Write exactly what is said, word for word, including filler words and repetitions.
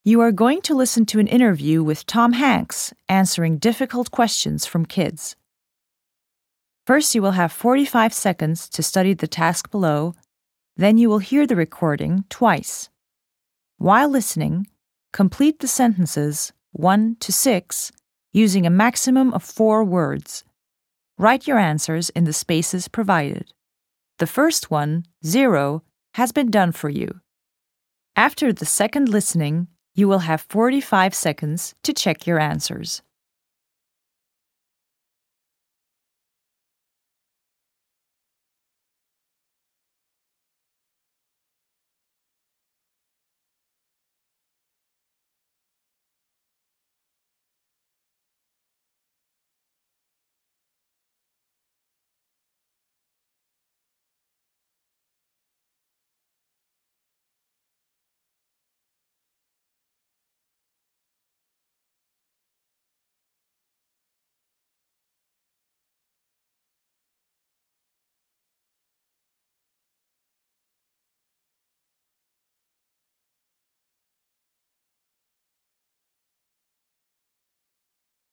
You are going to listen to an interview with Tom Hanks answering difficult questions from kids. First, you will have forty-five seconds to study the task below, then you will hear the recording twice. While listening, complete the sentences one to six using a maximum of four words. Write your answers in the spaces provided. The first one, zero, has been done for you. After the second listening, you will have forty-five seconds to check your answers.